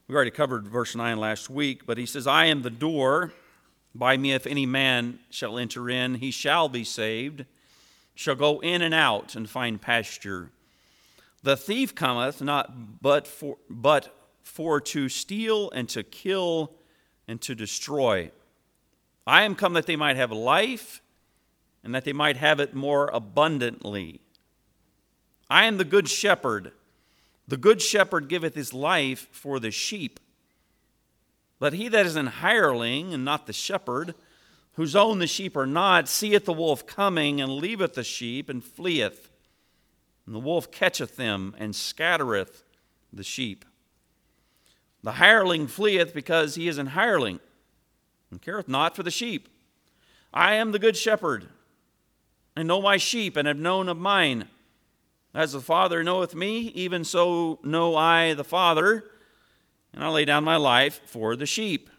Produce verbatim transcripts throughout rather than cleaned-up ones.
We already covered verse nine last week, but he says, I am the door. By me if any man shall enter in, he shall be saved, shall go in and out and find pasture. The thief cometh not but for, but for to steal and to kill and to destroy. I am come that they might have life, and that they might have it more abundantly. I am the good shepherd. The good shepherd giveth his life for the sheep. But he that is an hireling, and not the shepherd, whose own the sheep are not, seeth the wolf coming, and leaveth the sheep, and fleeth. And the wolf catcheth them, and scattereth the sheep. The hireling fleeth because he is an hireling, and careth not for the sheep. I am the good shepherd, and know my sheep, and have known of mine. As the Father knoweth me, even so know I the Father, and I lay down my life for the sheep.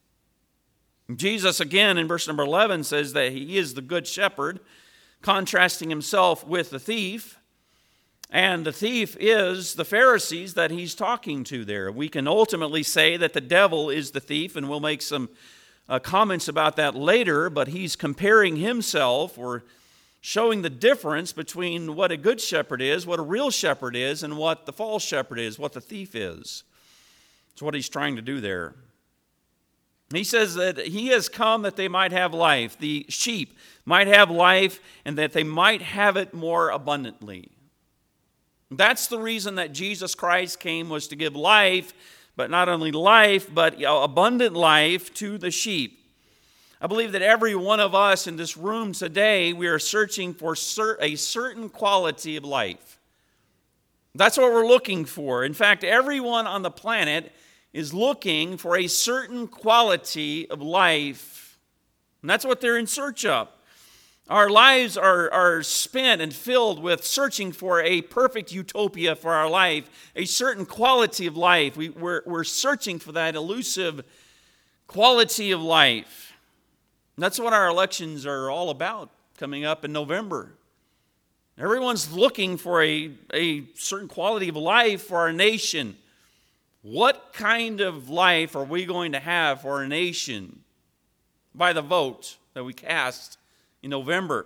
Jesus, again, in verse number eleven, says that he is the good shepherd, contrasting himself with the thief. And the thief is the Pharisees that he's talking to there. We can ultimately say that the devil is the thief, and we'll make some uh, comments about that later, but he's comparing himself or showing the difference between what a good shepherd is, what a real shepherd is, and what the false shepherd is, what the thief is. That's what he's trying to do there. He says that he has come that they might have life. The sheep might have life, and that they might have it more abundantly. That's the reason that Jesus Christ came, was to give life, but not only life, but abundant life to the sheep. I believe that every one of us in this room today, we are searching for a certain quality of life. That's what we're looking for. In fact, everyone on the planet is looking for a certain quality of life. And that's what they're in search of. Our lives are, are spent and filled with searching for a perfect utopia for our life, a certain quality of life. We, we're, we're searching for that elusive quality of life. And that's what our elections are all about coming up in November. Everyone's looking for a, a certain quality of life for our nation. What kind of life are we going to have for our nation by the vote that we cast in November?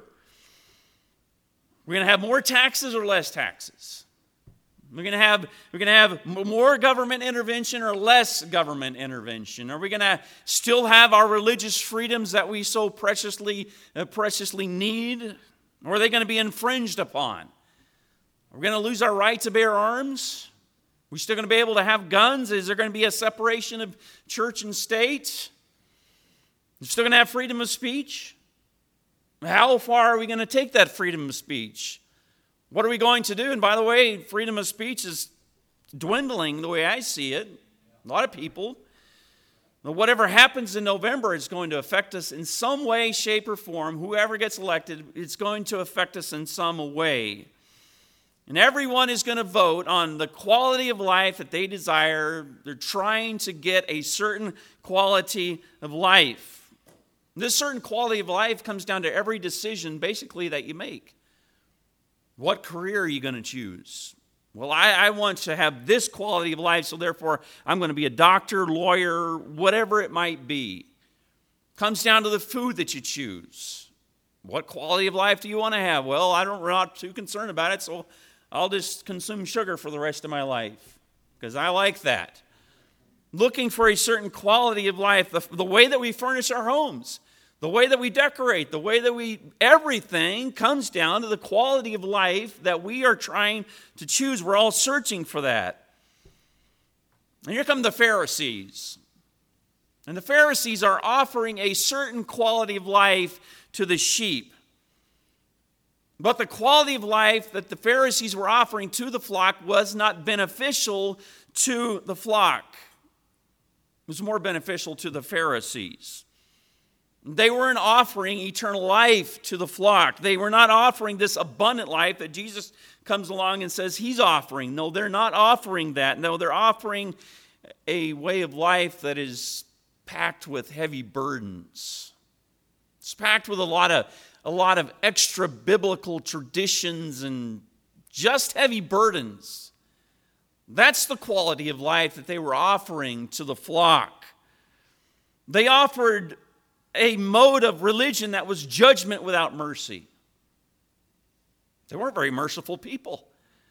We're going to have more taxes or less taxes? We're going to have we're going to have more government intervention or less government intervention? Are we going to still have our religious freedoms that we so preciously uh, preciously need? Or are they going to be infringed upon? Are we going to lose our right to bear arms? Are we still going to be able to have guns? Is there going to be a separation of church and state? We're still going to have freedom of speech? How far are we going to take that freedom of speech? What are we going to do? And by the way, freedom of speech is dwindling the way I see it. A lot of people. But whatever happens in November is going to affect us in some way, shape, or form. Whoever gets elected, it's going to affect us in some way. And everyone is going to vote on the quality of life that they desire. They're trying to get a certain quality of life. This certain quality of life comes down to every decision, basically, that you make. What career are you going to choose? Well, I, I want to have this quality of life, so therefore I'm going to be a doctor, lawyer, whatever it might be. Comes down to the food that you choose. What quality of life do you want to have? Well, I don't, I'm not too concerned about it, so I'll just consume sugar for the rest of my life because I like that. Looking for a certain quality of life, the, the way that we furnish our homes, the way that we decorate, the way that we, everything comes down to the quality of life that we are trying to choose. We're all searching for that. And here come the Pharisees. And the Pharisees are offering a certain quality of life to the sheep. But the quality of life that the Pharisees were offering to the flock was not beneficial to the flock. It was more beneficial to the Pharisees. They weren't offering eternal life to the flock. They were not offering this abundant life that Jesus comes along and says he's offering. No, they're not offering that. No, they're offering a way of life that is packed with heavy burdens. It's packed with a lot of, a lot of extra biblical traditions and just heavy burdens. That's the quality of life that they were offering to the flock. They offered a mode of religion that was judgment without mercy. They weren't very merciful people.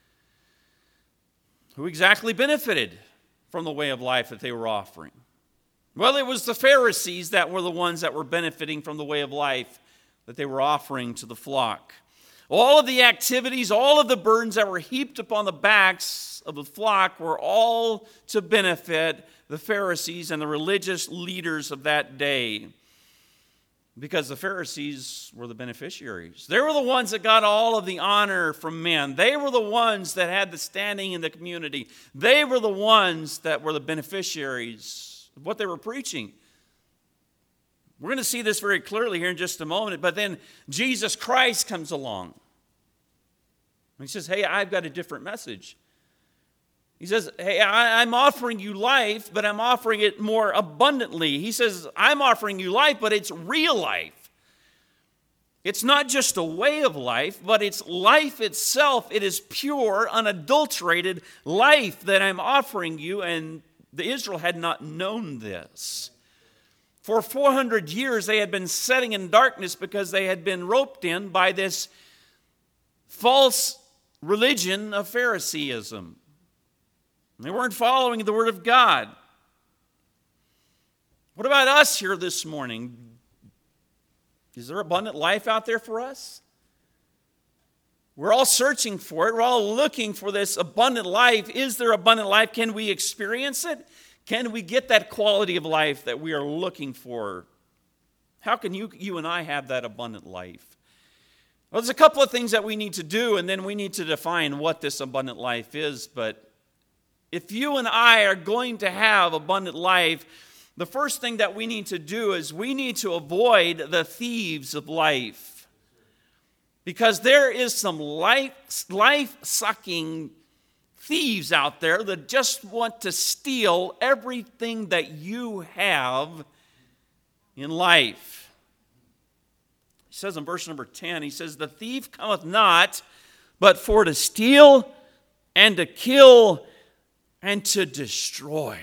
Who exactly benefited from the way of life that they were offering? Well, it was the Pharisees that were the ones that were benefiting from the way of life that they were offering to the flock. All of the activities, all of the burdens that were heaped upon the backs of the flock were all to benefit the Pharisees and the religious leaders of that day. Because the Pharisees were the beneficiaries. They were the ones that got all of the honor from men. They were the ones that had the standing in the community. They were the ones that were the beneficiaries of what they were preaching. We're going to see this very clearly here in just a moment. But then Jesus Christ comes along. He says, hey, I've got a different message. He says, hey, I, I'm offering you life, but I'm offering it more abundantly. He says, I'm offering you life, but it's real life. It's not just a way of life, but it's life itself. It is pure, unadulterated life that I'm offering you, and the Israel had not known this. For four hundred years, they had been sitting in darkness because they had been roped in by this false religion of Phariseeism. They weren't following the Word of God. What about us here this morning? Is there abundant life out there for us? We're all searching for it. We're all looking for this abundant life. Is there abundant life? Can we experience it? Can we get that quality of life that we are looking for? How can you, you and I have that abundant life? Well, there's a couple of things that we need to do, and then we need to define what this abundant life is. But if you and I are going to have abundant life, the first thing that we need to do is we need to avoid the thieves of life. Because there is some life, life-sucking thieves out there that just want to steal everything that you have in life. He says in verse number ten, he says, the thief cometh not, but for to steal and to kill and to destroy.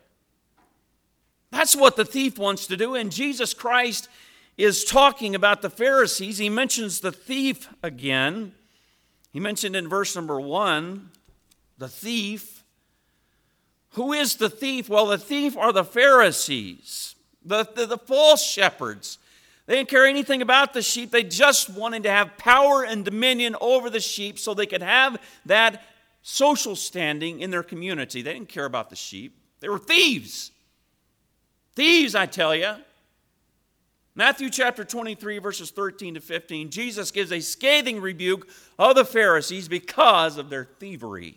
That's what the thief wants to do. And Jesus Christ is talking about the Pharisees. He mentions the thief again. He mentioned in verse number one, the thief. Who is the thief? Well, the thief are the Pharisees, the, the, the false shepherds. They didn't care anything about the sheep. They just wanted to have power and dominion over the sheep so they could have that social standing in their community. They didn't care about the sheep. They were thieves. Thieves, I tell you. Matthew chapter twenty-three, verses thirteen to fifteen, Jesus gives a scathing rebuke of the Pharisees because of their thievery.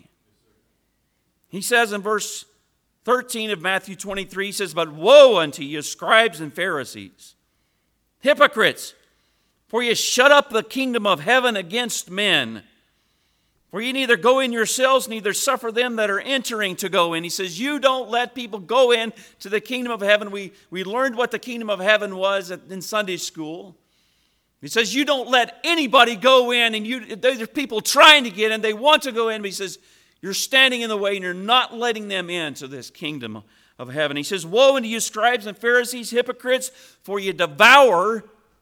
He says in verse thirteen of Matthew twenty-three, he says, but woe unto you, scribes and Pharisees, hypocrites, for you shut up the kingdom of heaven against men. For you neither go in yourselves, neither suffer them that are entering to go in. He says, you don't let people go in to the kingdom of heaven. We, we learned what the kingdom of heaven was in Sunday school. He says, you don't let anybody go in, and you, there's people trying to get in. They want to go in, but he says, you're standing in the way, and you're not letting them into this kingdom of heaven. He says, woe unto you, scribes and Pharisees, hypocrites, for you devour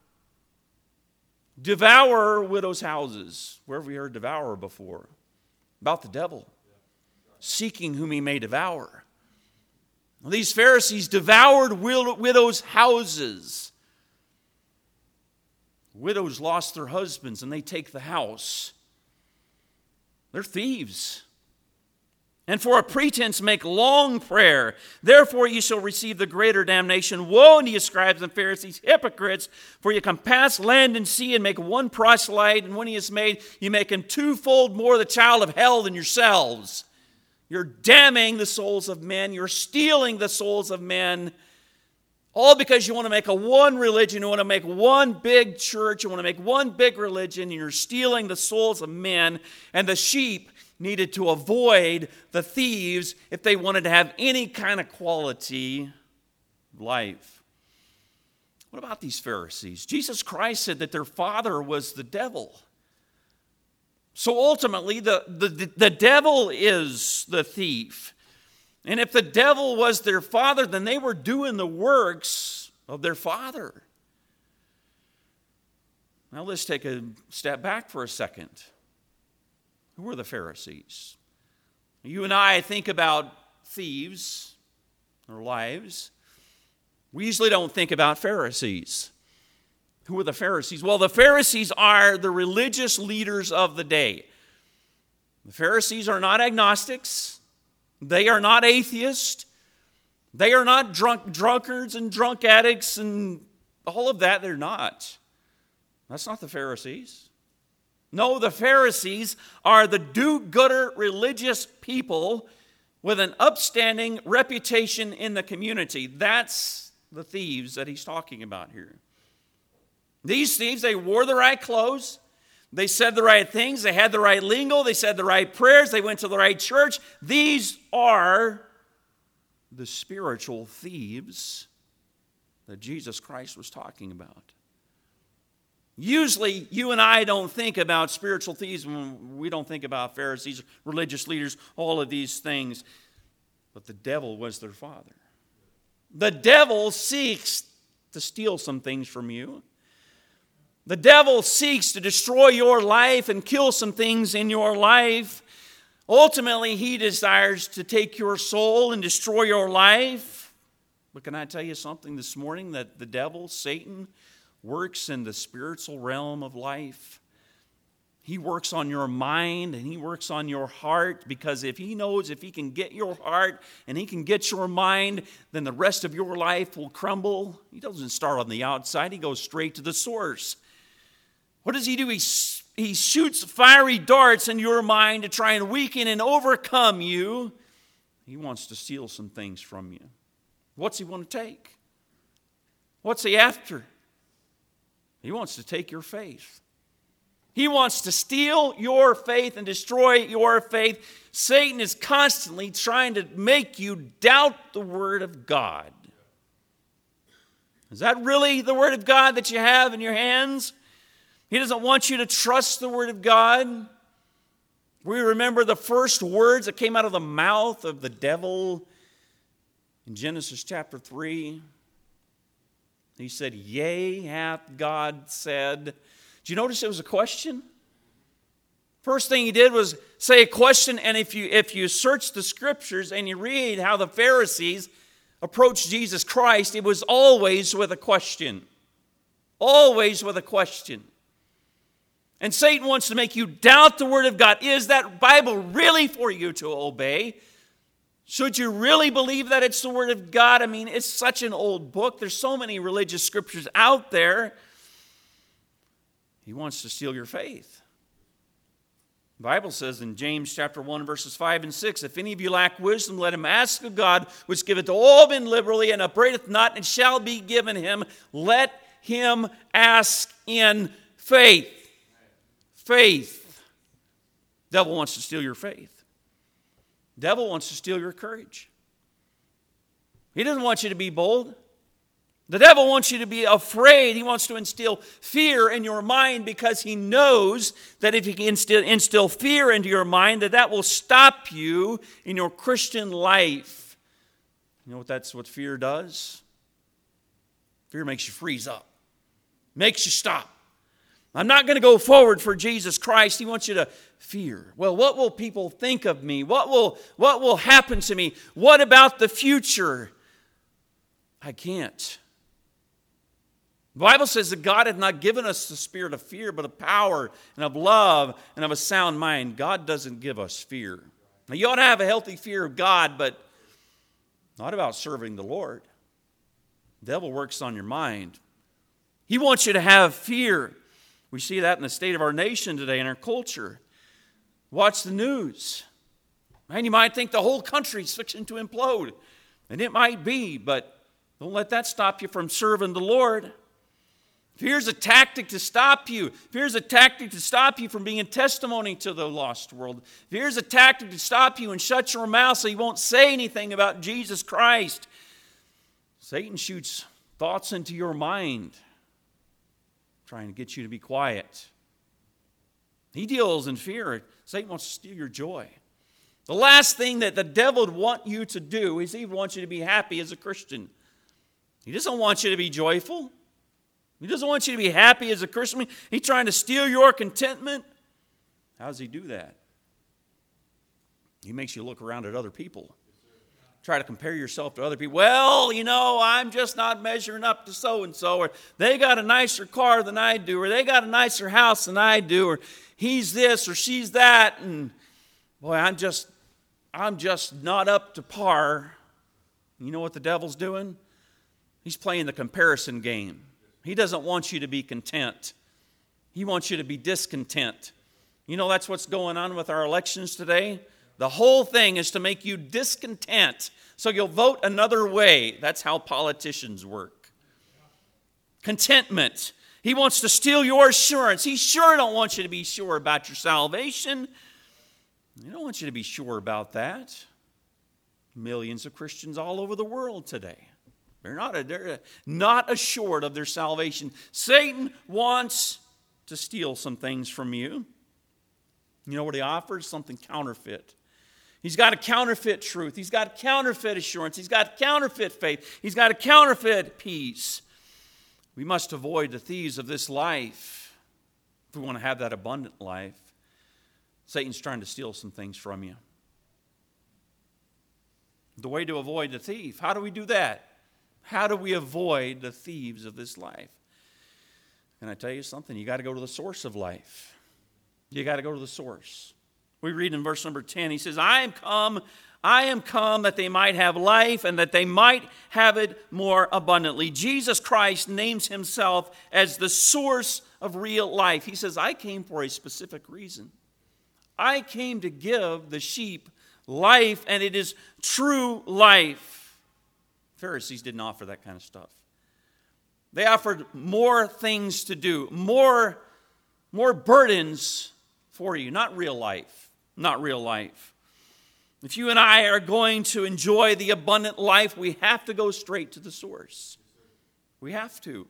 Devour widows' houses. Where have we heard devour before? About the devil. Seeking whom he may devour. Well, these Pharisees devoured widows' houses. Widows lost their husbands and they take the house. They're thieves. And for a pretense make long prayer. Therefore ye shall receive the greater damnation. Woe unto you, scribes and Pharisees, hypocrites, for you compass land and sea and make one proselyte, and when he is made, you make him twofold more the child of hell than yourselves. You're damning the souls of men. You're stealing the souls of men. All because you want to make a one religion. You want to make one big church. You want to make one big religion. And you're stealing the souls of men. And the sheep needed to avoid the thieves if they wanted to have any kind of quality life. What about these Pharisees? Jesus Christ said that their father was the devil. So ultimately, the, the, the devil is the thief. And if the devil was their father, then they were doing the works of their father. Now let's take a step back for a second. Who were the Pharisees? You and I think about thieves, their lives. We usually don't think about Pharisees. Who are the Pharisees? Well, the Pharisees are the religious leaders of the day. The Pharisees are not agnostics. They are not atheists. They are not drunk drunkards and drunk addicts and all of that. They're not. That's not the Pharisees. No, the Pharisees are the do-gooder religious people with an upstanding reputation in the community. That's the thieves that he's talking about here. These thieves, they wore the right clothes. They said the right things. They had the right lingo. They said the right prayers. They went to the right church. These are the spiritual thieves that Jesus Christ was talking about. Usually, you and I don't think about spiritual thieves when we don't think about Pharisees, religious leaders, all of these things. But the devil was their father. The devil seeks to steal some things from you. The devil seeks to destroy your life and kill some things in your life. Ultimately, he desires to take your soul and destroy your life. But can I tell you something this morning? That the devil, Satan, works in the spiritual realm of life. He works on your mind and he works on your heart, because if he knows if he can get your heart and he can get your mind, then the rest of your life will crumble. He doesn't start on the outside. He goes straight to the source. What does he do? He, he shoots fiery darts in your mind to try and weaken and overcome you. He wants to steal some things from you. What's he want to take? What's he after? He wants to take your faith. He wants to steal your faith and destroy your faith. Satan is constantly trying to make you doubt the Word of God. Is that really the Word of God that you have in your hands? He doesn't want you to trust the Word of God. We remember the first words that came out of the mouth of the devil in Genesis chapter three. He said, "Yea, hath God said." Did you notice it was a question? First thing he did was say a question, and if you if you search the scriptures and you read how the Pharisees approached Jesus Christ, it was always with a question. Always with a question. And Satan wants to make you doubt the Word of God. Is that Bible really for you to obey? Should you really believe that it's the Word of God? I mean, it's such an old book. There's so many religious scriptures out there. He wants to steal your faith. The Bible says in James chapter one, verses five and six, "If any of you lack wisdom, let him ask of God, which giveth to all men liberally, and upbraideth not, and shall be given him. Let him ask in faith." Faith. The devil wants to steal your faith. The devil wants to steal your courage. He doesn't want you to be bold. The devil wants you to be afraid. He wants to instill fear in your mind, because he knows that if he can instill, instill fear into your mind, that that will stop you in your Christian life. You know what that's what fear does? Fear makes you freeze up. Makes you stop. I'm not going to go forward for Jesus Christ. He wants you to fear. Well, what will people think of me? What will, what will happen to me? What about the future? I can't. The Bible says that God hath not given us the spirit of fear, but of power and of love and of a sound mind. God doesn't give us fear. Now, you ought to have a healthy fear of God, but not about serving the Lord. The devil works on your mind. He wants you to have fear. We see that in the state of our nation today, in our culture. Watch the news. Man, you might think the whole country's fixing to implode. And it might be, but don't let that stop you from serving the Lord. Fear's a tactic to stop you. Fear's a tactic to stop you from being a testimony to the lost world. Fear's a tactic to stop you and shut your mouth so you won't say anything about Jesus Christ. Satan shoots thoughts into your mind, trying to get you to be quiet. He deals in fear. Satan wants to steal your joy. The last thing that the devil would want you to do is he wants you to be happy as a Christian. He doesn't want you to be joyful. He doesn't want you to be happy as a Christian. He's trying to steal your contentment. How does he do that? He makes you look around at other people. Try to compare yourself to other people. Well, you know, I'm just not measuring up to so-and-so. Or they got a nicer car than I do. Or they got a nicer house than I do. Or he's this or she's that. And boy, I'm just, I'm just not up to par. You know what the devil's doing? He's playing the comparison game. He doesn't want you to be content. He wants you to be discontent. You know that's what's going on with our elections today? The whole thing is to make you discontent, so you'll vote another way. That's how politicians work. Contentment. He wants to steal your assurance. He sure don't want you to be sure about your salvation. He don't want you to be sure about that. Millions of Christians all over the world today. They're not, they're not assured of their salvation. Satan wants to steal some things from you. You know what he offers? Something counterfeit. He's got a counterfeit truth. He's got counterfeit assurance. He's got counterfeit faith. He's got a counterfeit peace. We must avoid the thieves of this life if we want to have that abundant life. Satan's trying to steal some things from you. The way to avoid the thief. How do we do that? How do we avoid the thieves of this life? Can I tell you something? You got to go to the source of life. You got to go to the source. We read in verse number ten, he says, I am come, I am come that they might have life and that they might have it more abundantly. Jesus Christ names himself as the source of real life. He says, I came for a specific reason. I came to give the sheep life, and it is true life. Pharisees didn't offer that kind of stuff. They offered more things to do, more, more burdens for you, not real life. Not real life. If you and I are going to enjoy the abundant life, we have to go straight to the source. We have to.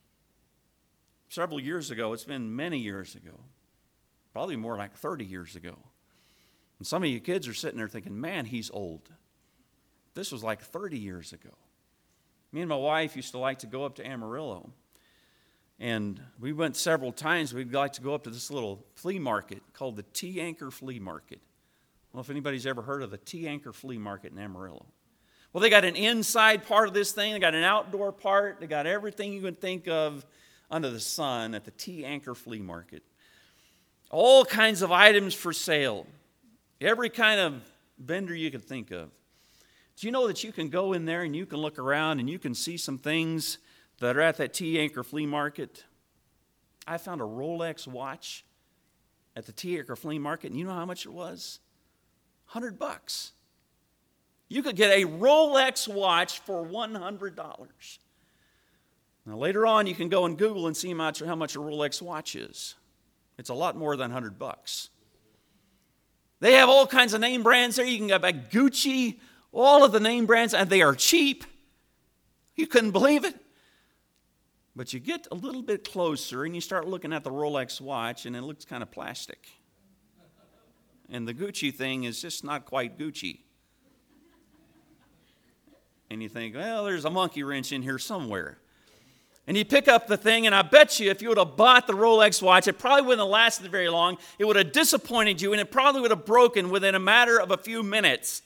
Several years ago, it's been many years ago, probably more like thirty years ago. And some of you kids are sitting there thinking, man, he's old. This was like thirty years ago. Me and my wife used to like to go up to Amarillo. And we went several times. We'd like to go up to this little flea market called the T-Anchor Flea Market. I don't know if anybody's ever heard of the T-Anchor Flea Market in Amarillo. Well, they got an inside part of this thing. They got an outdoor part. They got everything you can think of under the sun at the T-Anchor Flea Market. All kinds of items for sale. Every kind of vendor you could think of. Do you know that you can go in there and you can look around and you can see some things that are at that T-Anchor Flea Market? I found a Rolex watch at the T-Acre Flea Market, and you know how much it was? one hundred bucks. You could get a Rolex watch for one hundred dollars. Now, later on, you can go and Google and see how much, how much a Rolex watch is. It's a lot more than one hundred bucks. They have all kinds of name brands there. You can get back Gucci, all of the name brands, and they are cheap. You couldn't believe it. But you get a little bit closer and you start looking at the Rolex watch and it looks kind of plastic. And the Gucci thing is just not quite Gucci. And you think, well, there's a monkey wrench in here somewhere. And you pick up the thing, and I bet you if you would have bought the Rolex watch, it probably wouldn't have lasted very long. It would have disappointed you, and it probably would have broken within a matter of a few minutes.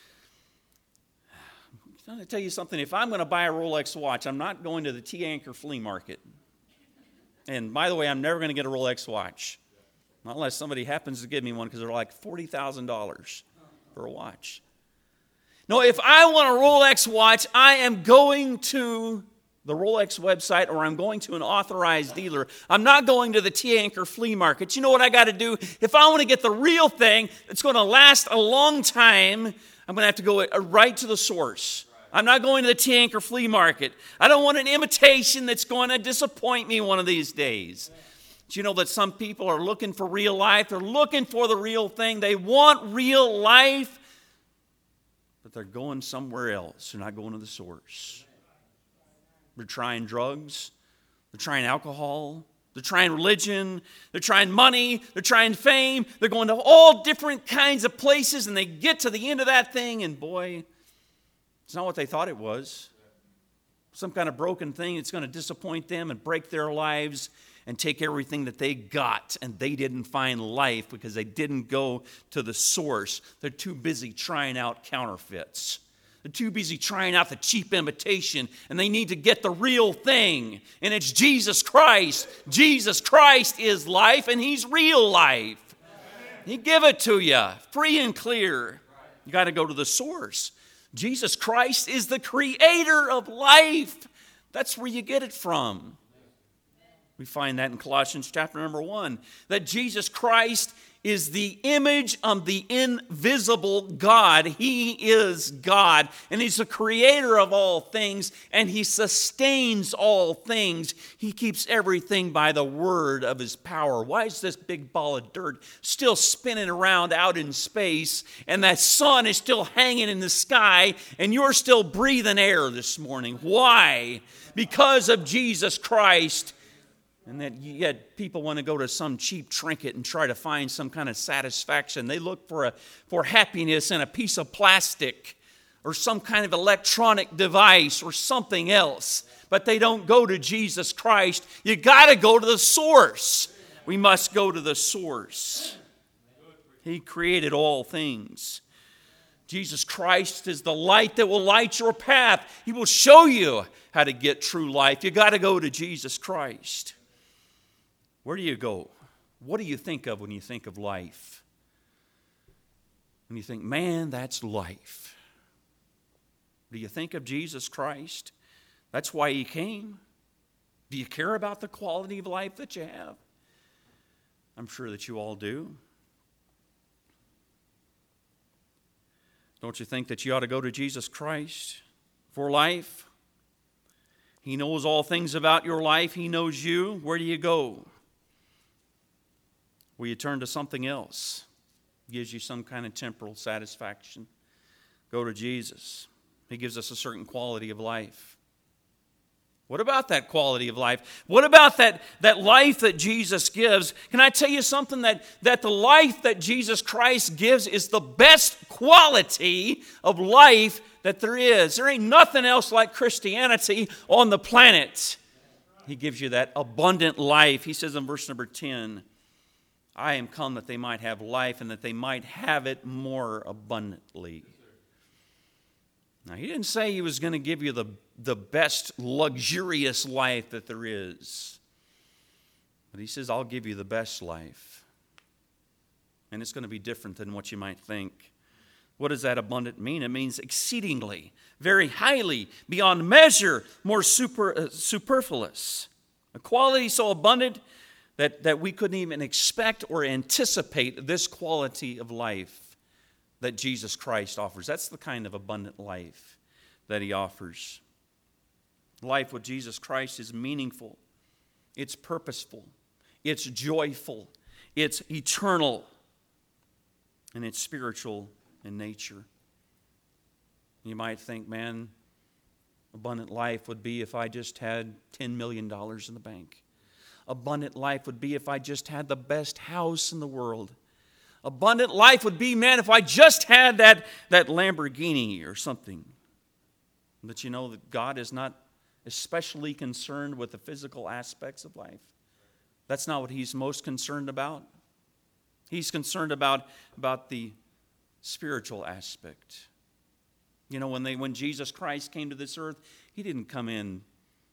I'm going to tell you something. If I'm going to buy a Rolex watch, I'm not going to the T-Anchor Flea Market. And by the way, I'm never going to get a Rolex watch. Not unless somebody happens to give me one, because they're like forty thousand dollars for a watch. No, if I want a Rolex watch, I am going to the Rolex website, or I'm going to an authorized dealer. I'm not going to the T-Anchor Flea Market. You know what I got to do? If I want to get the real thing that's going to last a long time, I'm going to have to go right to the source. I'm not going to the T-Anchor Flea Market. I don't want an imitation that's going to disappoint me one of these days. Do you know that some people are looking for real life? They're looking for the real thing. They want real life, but they're going somewhere else. They're not going to the source. They're trying drugs. They're trying alcohol. They're trying religion, they're trying money, they're trying fame, they're going to all different kinds of places, and they get to the end of that thing, and boy, it's not what they thought it was. Some kind of broken thing that's going to disappoint them and break their lives and take everything that they got, and they didn't find life because they didn't go to the source. They're too busy trying out counterfeits. They're too busy trying out the cheap imitation, and they need to get the real thing. And it's Jesus Christ. Jesus Christ is life, and He's real life. He give it to you, free and clear. You got to go to the source. Jesus Christ is the creator of life. That's where you get it from. We find that in Colossians chapter number one, that Jesus Christ is the image of the invisible God. He is God, and He's the creator of all things, and He sustains all things. He keeps everything by the word of His power. Why is this big ball of dirt still spinning around out in space, and that sun is still hanging in the sky, and you're still breathing air this morning? Why? Because of Jesus Christ. And that yet people want to go to some cheap trinket and try to find some kind of satisfaction. They look for a for happiness in a piece of plastic or some kind of electronic device or something else. But they don't go to Jesus Christ. You got to go to the source. We must go to the source. He created all things. Jesus Christ is the light that will light your path. He will show you how to get true life. You got to go to Jesus Christ. Where do you go? What do you think of when you think of life? When you think, man, that's life. Do you think of Jesus Christ? That's why He came. Do you care about the quality of life that you have? I'm sure that you all do. Don't you think that you ought to go to Jesus Christ for life? He knows all things about your life. He knows you. Where do you go? Will you turn to something else? Gives you some kind of temporal satisfaction. Go to Jesus. He gives us a certain quality of life. What about that quality of life? What about that, that life that Jesus gives? Can I tell you something? That, that the life that Jesus Christ gives is the best quality of life that there is. There ain't nothing else like Christianity on the planet. He gives you that abundant life. He says in verse number ten, I am come that they might have life and that they might have it more abundantly. Now, He didn't say He was going to give you the, the best luxurious life that there is. But He says, I'll give you the best life. And it's going to be different than what you might think. What does that abundant mean? It means exceedingly, very highly, beyond measure, more super, uh, superfluous. A quality so abundant That, that we couldn't even expect or anticipate this quality of life that Jesus Christ offers. That's the kind of abundant life that He offers. Life with Jesus Christ is meaningful. It's purposeful. It's joyful. It's eternal. And it's spiritual in nature. You might think, man, abundant life would be if I just had ten million dollars in the bank. Abundant life would be if I just had the best house in the world. Abundant life would be, man, if I just had that, that Lamborghini or something. But you know that God is not especially concerned with the physical aspects of life. That's not what He's most concerned about. He's concerned about, about the spiritual aspect. You know, when they when Jesus Christ came to this earth, He didn't come in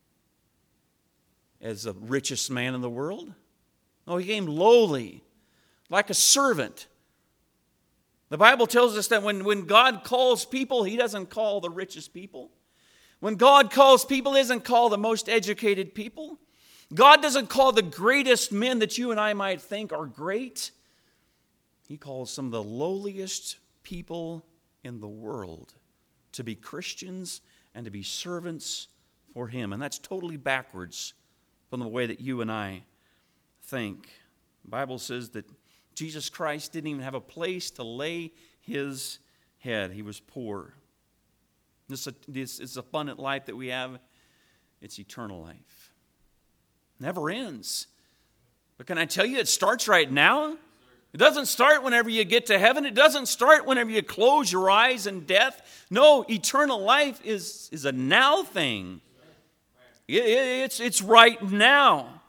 as the richest man in the world. No, He came lowly, like a servant. The Bible tells us that when, when God calls people, He doesn't call the richest people. When God calls people, He doesn't call the most educated people. God doesn't call the greatest men that you and I might think are great. He calls some of the lowliest people in the world to be Christians and to be servants for Him. And that's totally backwards from the way that you and I think. The Bible says that Jesus Christ didn't even have a place to lay His head. He was poor. This, this, this abundant life that we have, it's eternal life. Never ends. But can I tell you, it starts right now? It doesn't start whenever you get to heaven. It doesn't start whenever you close your eyes in death. No, eternal life is, is a now thing. It, it, it's, it's right now.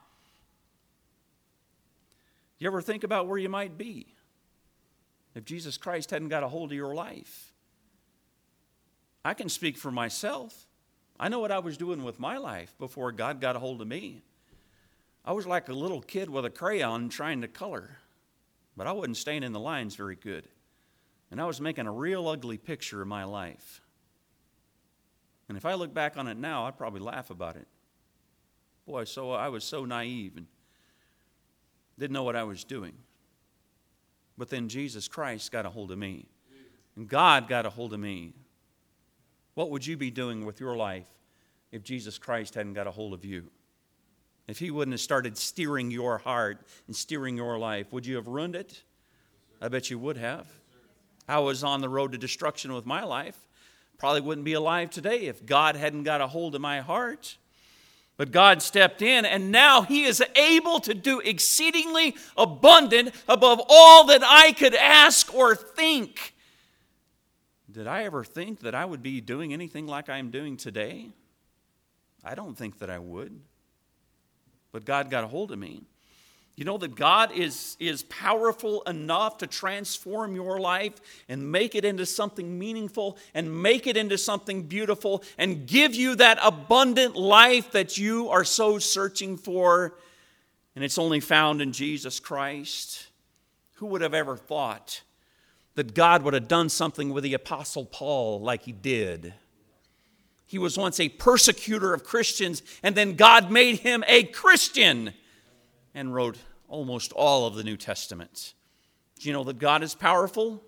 You ever think about where you might be if Jesus Christ hadn't got a hold of your life? I can speak for myself. I know what I was doing with my life before God got a hold of me. I was like a little kid with a crayon trying to color, but I wasn't staying in the lines very good. And I was making a real ugly picture of my life. And if I look back on it now, I'd probably laugh about it. Boy, so I was so naive and didn't know what I was doing. But then Jesus Christ got a hold of me. And God got a hold of me. What would you be doing with your life if Jesus Christ hadn't got a hold of you? If he wouldn't have started steering your heart and steering your life, would you have ruined it? I bet you would have. I was on the road to destruction with my life. Probably wouldn't be alive today if God hadn't got a hold of my heart. But God stepped in, and now he is able to do exceedingly abundant above all that I could ask or think. Did I ever think that I would be doing anything like I am doing today? I don't think that I would. But God got a hold of me. You know that God is, is powerful enough to transform your life and make it into something meaningful and make it into something beautiful and give you that abundant life that you are so searching for. And it's only found in Jesus Christ. Who would have ever thought that God would have done something with the Apostle Paul like he did? He was once a persecutor of Christians, and then God made him a Christian and wrote almost all of the New Testament. Do you know that God is powerful?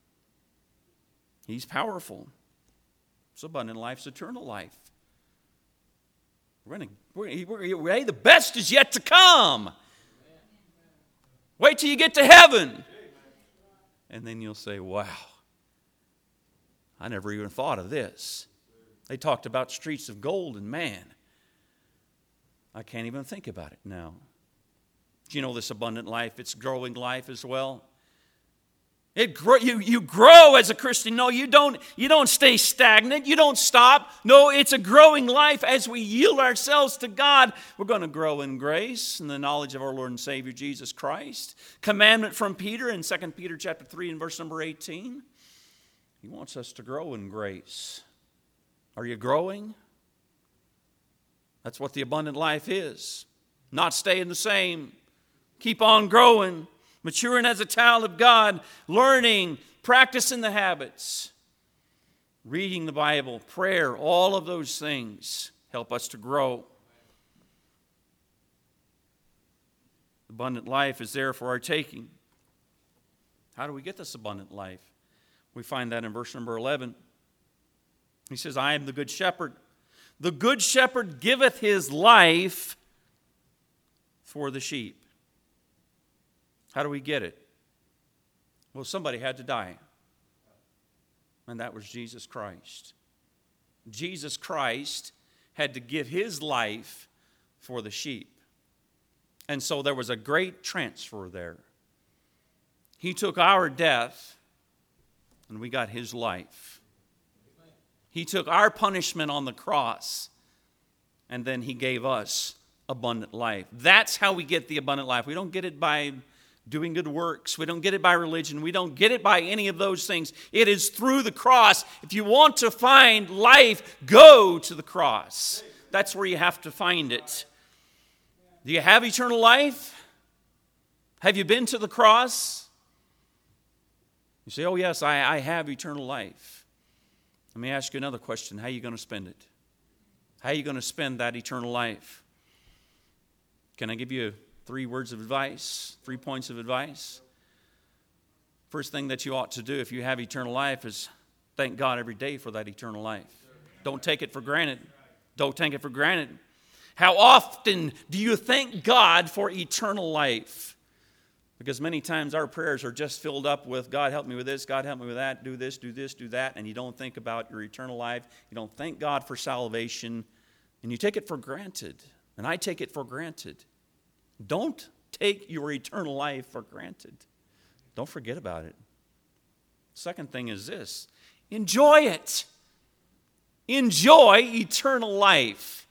He's powerful. It's abundant life's eternal life. We're going to, we're, we're, we're, the best is yet to come. Wait till you get to heaven. And then you'll say, wow, I never even thought of this. They talked about streets of gold, and man, I can't even think about it now. Do you know this abundant life? It's growing life as well. It grow, you, you grow as a Christian. No, you don't, you don't stay stagnant. You don't stop. No, it's a growing life. As we yield ourselves to God, we're going to grow in grace and the knowledge of our Lord and Savior Jesus Christ. Commandment from Peter in Second Peter chapter three and verse number eighteen. He wants us to grow in grace. Are you growing? That's what the abundant life is. Not staying the same. Keep on growing. Maturing as a child of God. Learning. Practicing the habits. Reading the Bible. Prayer. All of those things help us to grow. Abundant life is there for our taking. How do we get this abundant life? We find that in verse number eleven. He says, I am the good shepherd. The good shepherd giveth his life for the sheep. How do we get it? Well, somebody had to die. And that was Jesus Christ. Jesus Christ had to give his life for the sheep. And so there was a great transfer there. He took our death, and we got his life. He took our punishment on the cross, and then he gave us abundant life. That's how we get the abundant life. We don't get it by doing good works. We don't get it by religion. We don't get it by any of those things. It is through the cross. If you want to find life, go to the cross. That's where you have to find it. Do you have eternal life? Have you been to the cross? You say, oh yes, I, I have eternal life. Let me ask you another question. How are you going to spend it? How are you going to spend that eternal life? Can I give you three words of advice, three points of advice? First thing that you ought to do if you have eternal life is thank God every day for that eternal life. Don't take it for granted. Don't take it for granted. How often do you thank God for eternal life? Because many times our prayers are just filled up with, God help me with this, God help me with that, do this, do this, do that, and you don't think about your eternal life. You don't thank God for salvation, and you take it for granted. And I take it for granted. Don't take your eternal life for granted. Don't forget about it. Second thing is this: enjoy it. Enjoy eternal life.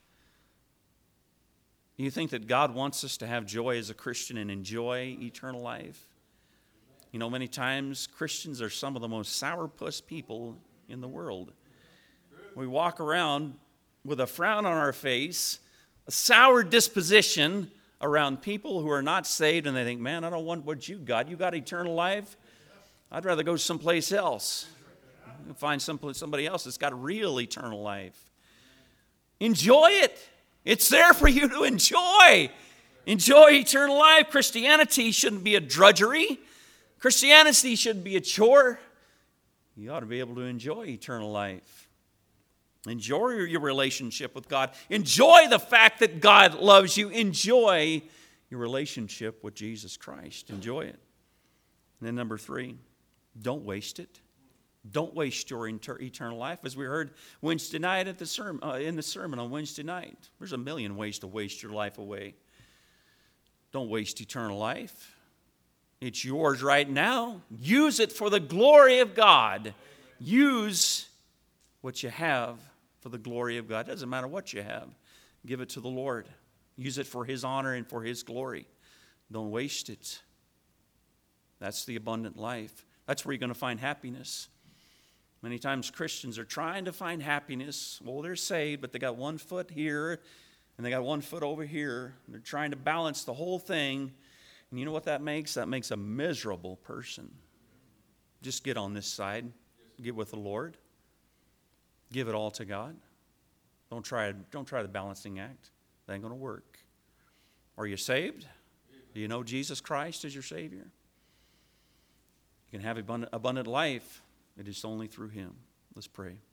Do you think that God wants us to have joy as a Christian and enjoy eternal life? You know, many times Christians are some of the most sourpuss people in the world. We walk around with a frown on our face, a sour disposition around people who are not saved, and they think, man, I don't want what you got. You got eternal life? I'd rather go someplace else. Find some, somebody else that's got real eternal life. Enjoy it. It's there for you to enjoy. Enjoy eternal life. Christianity shouldn't be a drudgery. Christianity shouldn't be a chore. You ought to be able to enjoy eternal life. Enjoy your relationship with God. Enjoy the fact that God loves you. Enjoy your relationship with Jesus Christ. Enjoy it. And then number three, don't waste it. Don't waste your inter- eternal life. As we heard Wednesday night at the sermon, uh, in the sermon on Wednesday night, there's a million ways to waste your life away. Don't waste eternal life. It's yours right now. Use it for the glory of God. Use what you have for the glory of God. It doesn't matter what you have. Give it to the Lord. Use it for His honor and for His glory. Don't waste it. That's the abundant life. That's where you're going to find happiness. Many times Christians are trying to find happiness. Well, they're saved, but they got one foot here and they got one foot over here. They're trying to balance the whole thing. And you know what that makes? That makes a miserable person. Just get on this side. Get with the Lord. Give it all to God. Don't try, don't try the balancing act. That ain't going to work. Are you saved? Do you know Jesus Christ as your Savior? You can have abundant, abundant life. It is only through Him. Let's pray.